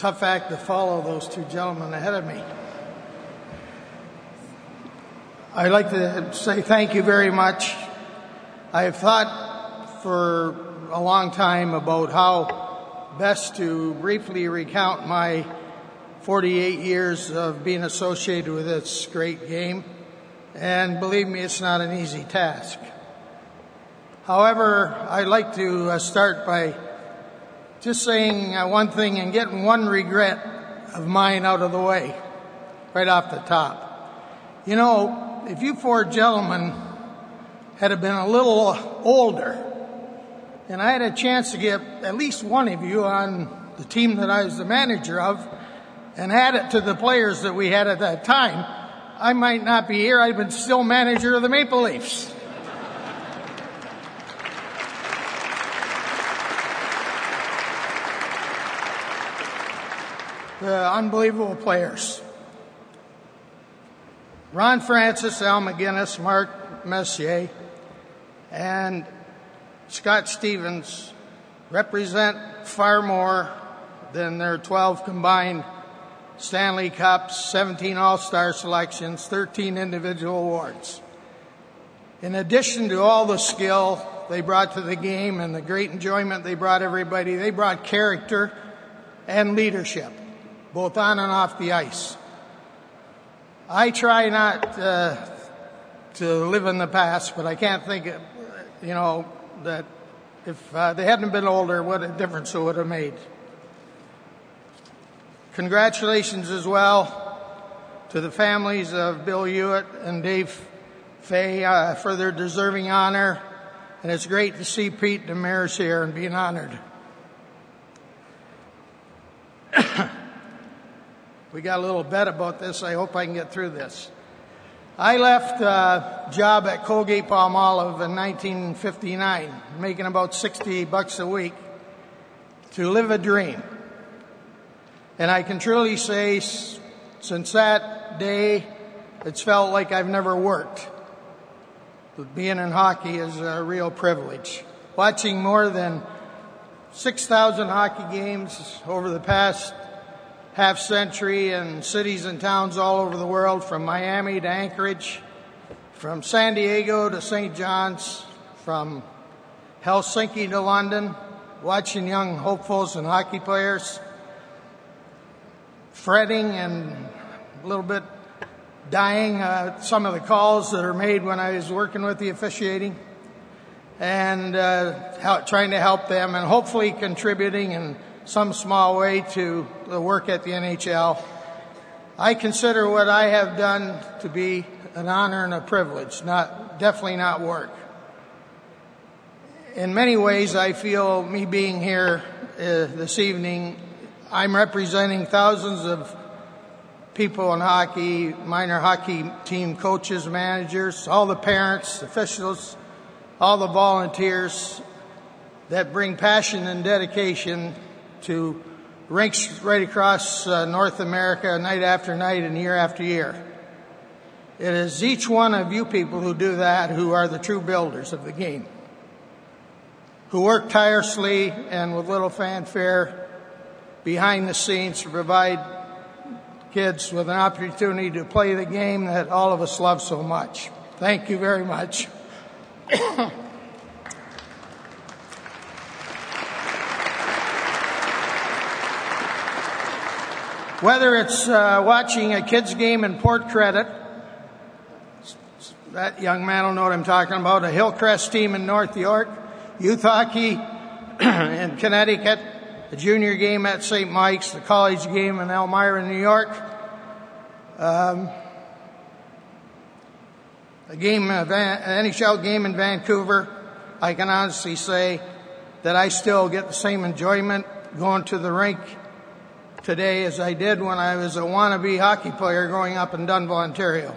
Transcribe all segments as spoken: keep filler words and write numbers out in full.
tough act to follow, those two gentlemen ahead of me. I'd like to say thank you very much. I have thought for a long time about how best to briefly recount my forty-eight years of being associated with this great game, and believe me, it's not an easy task. However, I'd like to uh, start by just saying uh, one thing and getting one regret of mine out of the way, right off the top. You know, if you four gentlemen had been a little older, and I had a chance to get at least one of you on the team that I was the manager of, and add it to the players that we had at that time, I might not be here. I'd been still manager of the Maple Leafs. The unbelievable players. Ron Francis, Al McGinnis, Mark Messier, and Scott Stevens represent far more than their twelve combined Stanley Cups, seventeen All-Star selections, thirteen individual awards. In addition to all the skill they brought to the game and the great enjoyment they brought everybody, they brought character and leadership, both on and off the ice. I try not uh, to live in the past, but I can't think, of, you know, that if uh, they hadn't been older, what a difference it would have made. Congratulations as well to the families of Bill Hewitt and Dave Fay uh, for their deserving honor. And it's great to see Pete Demers here and being honored. We got a little bet about this. I hope I can get through this. I left a job at Colgate-Palmolive in nineteen fifty-nine, making about sixty bucks a week, to live a dream. And I can truly say, since that day, it's felt like I've never worked. But being in hockey is a real privilege. Watching more than six thousand hockey games over the past half century in cities and towns all over the world, from Miami to Anchorage, from San Diego to Saint John's, from Helsinki to London, watching young hopefuls and hockey players fretting and a little bit dying uh, some of the calls that are made when I was working with the officiating, and uh, help, trying to help them and hopefully contributing in some small way to the work at the N H L. I consider what I have done to be an honor and a privilege, not definitely not work. In many ways, I feel me being here uh, this evening, I'm representing thousands of people in hockey, minor hockey team coaches, managers, all the parents, officials, all the volunteers that bring passion and dedication to rinks right across uh, North America night after night and year after year. It is each one of you people who do that who are the true builders of the game, who work tirelessly and with little fanfare behind the scenes to provide kids with an opportunity to play the game that all of us love so much. Thank you very much. Whether it's uh, watching a kids game in Port Credit, that young man will know what I'm talking about, a Hillcrest team in North York, youth hockey in Connecticut, a junior game at Saint Mike's, the college game in Elmira, New York, um, a game, an N H L game in Vancouver. I can honestly say that I still get the same enjoyment going to the rink today as I did when I was a wannabe hockey player growing up in Dunville, Ontario.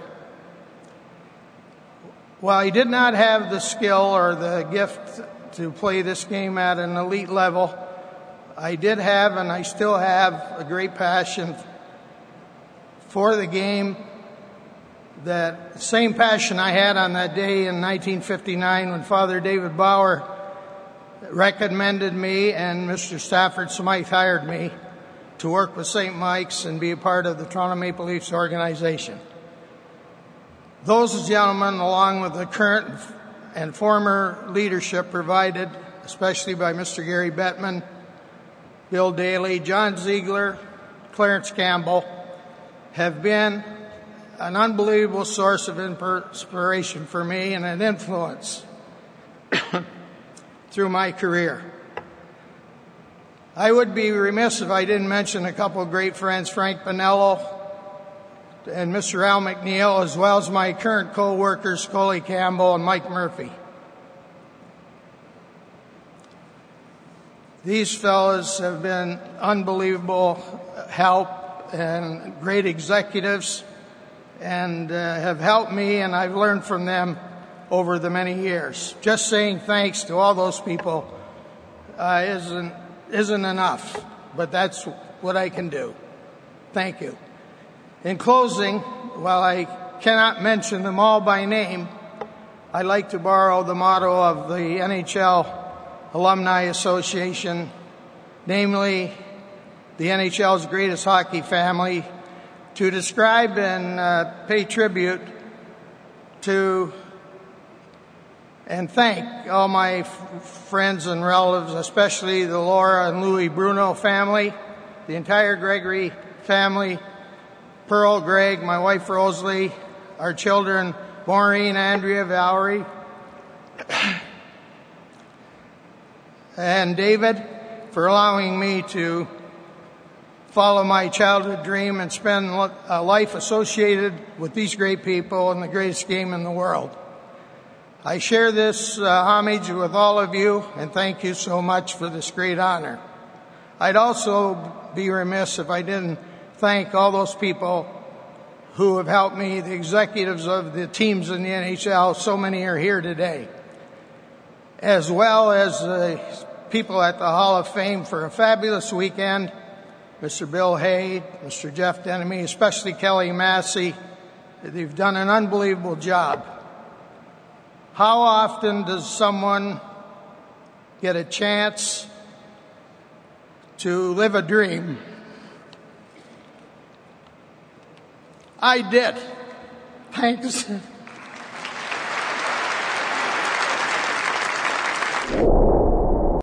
While I did not have the skill or the gift to play this game at an elite level, I did have and I still have a great passion for the game, that same passion I had on that day in nineteen fifty-nine when Father David Bauer recommended me and Mister Stafford Smythe hired me to work with Saint Mike's and be a part of the Toronto Maple Leafs organization. Those gentlemen, along with the current and former leadership provided, especially by Mister Gary Bettman, Bill Daly, John Ziegler, Clarence Campbell, have been an unbelievable source of inspiration for me and an influence through my career. I would be remiss if I didn't mention a couple of great friends, Frank Bonello and Mister Al McNeil, as well as my current co-workers, Coley Campbell and Mike Murphy. These fellows have been unbelievable help and great executives, and uh, have helped me, and I've learned from them over the many years. Just saying thanks to all those people uh, isn't isn't enough, but that's what I can do. Thank you. In closing, while I cannot mention them all by name, I'd like to borrow the motto of the N H L Alumni Association, namely the N H L's greatest hockey family, to describe and uh, pay tribute to and thank all my f- friends and relatives, especially the Laura and Louis Bruno family, the entire Gregory family, Pearl, Greg, my wife Rosalie, our children Maureen, Andrea, Valerie, and David, for allowing me to follow my childhood dream and spend a life associated with these great people and the greatest game in the world. I share this uh, homage with all of you, and thank you so much for this great honor. I'd also be remiss if I didn't thank all those people who have helped me, the executives of the teams in the N H L. So many are here today, as well as the people at the Hall of Fame for a fabulous weekend. Mister Bill Hay, Mister Jeff Denemy, especially Kelly Massey. They've done an unbelievable job. How often does someone get a chance to live a dream? I did. Thanks.